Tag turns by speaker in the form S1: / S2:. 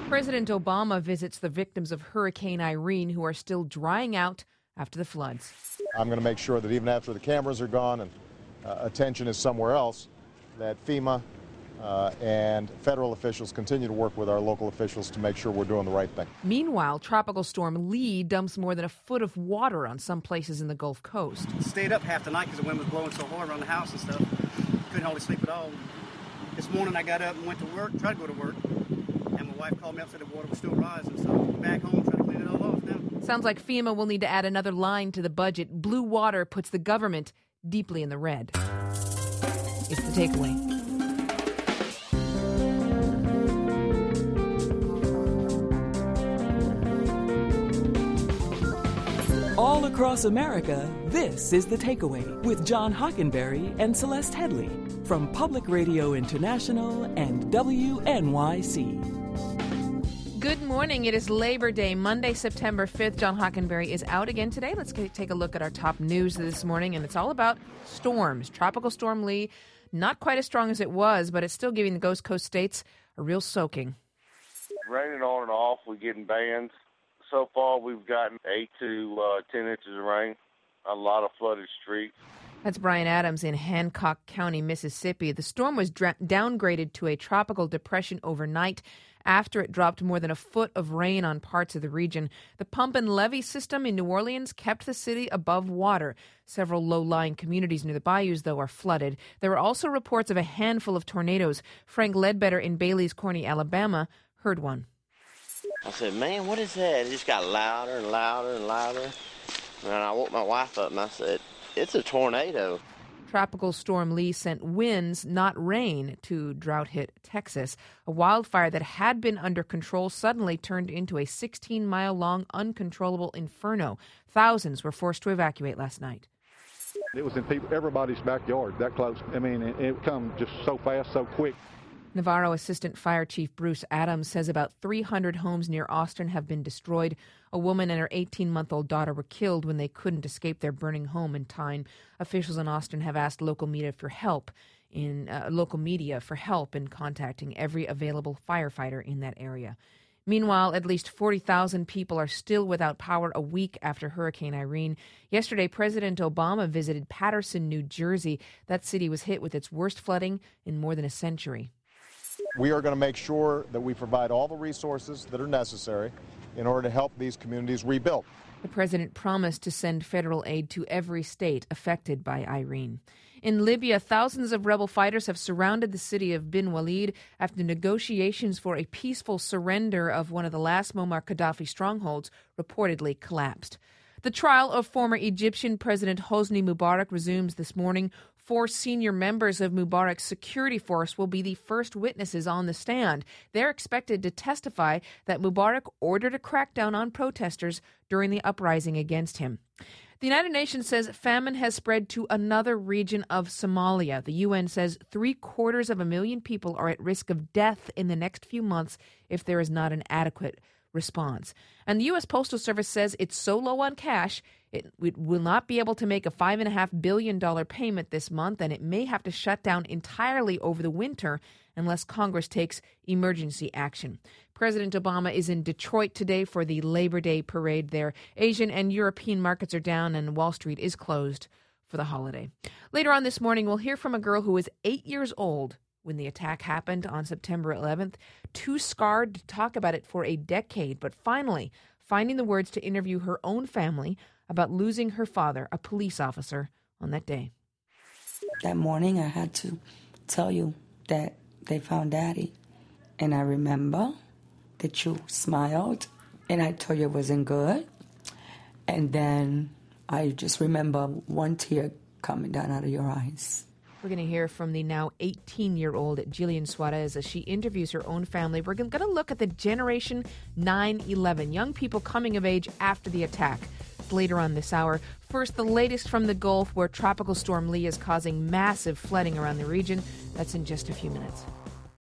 S1: President Obama visits the victims of Hurricane Irene who are still drying out after the floods.
S2: I'm going to make sure that even after the cameras are gone and attention is somewhere else, that FEMA and federal officials continue to work with our local officials to make sure we're doing the right thing.
S1: Meanwhile, Tropical Storm Lee dumps more than a foot of water on some places in the Gulf Coast.
S3: Stayed up half the night because the wind was blowing so hard around the house and stuff. Couldn't hardly sleep at all. This morning I got up and went to work, tried to go to work, and my wife called me up and said the water was still rising, so I'm back home trying to clean it all off now.
S1: Sounds like FEMA will need to add another line to the budget. Blue water puts the government deeply in the red. It's the takeaway.
S4: All across America, this is The Takeaway with John Hockenberry and Celeste Headley from Public Radio International and WNYC.
S1: Good morning. It is Labor Day, Monday, September 5th. John Hockenberry is out again today. Let's take a look at our top news this morning, and it's all about storms. Tropical Storm Lee, not quite as strong as it was, but it's still giving the Gulf Coast states a real soaking.
S5: Raining on and off, we're getting bands. So far, we've gotten 8 to 10 inches of rain, a lot of flooded streets.
S1: That's Brian Adams in Hancock County, Mississippi. The storm was downgraded to a tropical depression overnight after it dropped more than a foot of rain on parts of the region. The pump and levee system in New Orleans kept the city above water. Several low-lying communities near the bayous, though, are flooded. There were also reports of a handful of tornadoes. Frank Ledbetter in Bailey's Corny, Alabama, heard one.
S6: I said, man, what is that? It just got louder and louder and louder. And I woke my wife up and I said, it's a tornado.
S1: Tropical Storm Lee sent winds, not rain, to drought-hit Texas. A wildfire that had been under control suddenly turned into a 16-mile-long uncontrollable inferno. Thousands were forced to evacuate last night.
S7: It was in everybody's backyard, that close. I mean, it come just so fast, so quick.
S1: Navarro Assistant Fire Chief Bruce Adams says about 300 homes near Austin have been destroyed. A woman and her 18-month-old daughter were killed when they couldn't escape their burning home in time. Officials in Austin have asked local media for help in contacting every available firefighter in that area. Meanwhile, at least 40,000 people are still without power a week after Hurricane Irene. Yesterday, President Obama visited Paterson, New Jersey. That city was hit with its worst flooding in more than a century.
S2: We are going to make sure that we provide all the resources that are necessary in order to help these communities rebuild.
S1: The president promised to send federal aid to every state affected by Irene. In Libya, thousands of rebel fighters have surrounded the city of Bin Walid after negotiations for a peaceful surrender of one of the last Muammar Gaddafi strongholds reportedly collapsed. The trial of former Egyptian President Hosni Mubarak resumes this morning. 4 senior members of Mubarak's security force will be the first witnesses on the stand. They're expected to testify that Mubarak ordered a crackdown on protesters during the uprising against him. The United Nations says famine has spread to another region of Somalia. The UN says 750,000 people are at risk of death in the next few months if there is not an adequate response. And the U.S. Postal Service says it's so low on cash, it will not be able to make a $5.5 billion payment this month, and it may have to shut down entirely over the winter unless Congress takes emergency action. President Obama is in Detroit today for the Labor Day parade there. Asian and European markets are down, and Wall Street is closed for the holiday. Later on this morning, we'll hear from a girl who was 8 years old when the attack happened on September 11th, too scarred to talk about it for a decade, but finally finding the words to interview her own family about losing her father, a police officer, on that day.
S8: That morning I had to tell you that they found Daddy. And I remember that you smiled and I told you it wasn't good. And then I just remember one tear coming down out of your eyes.
S1: We're going to hear from the now 18-year-old Jillian Suarez as she interviews her own family. We're going to look at the Generation 9/11, young people coming of age after the attack. Later on this hour. First, the latest from the Gulf, where Tropical Storm Lee is causing massive flooding around the region. That's in just a few minutes.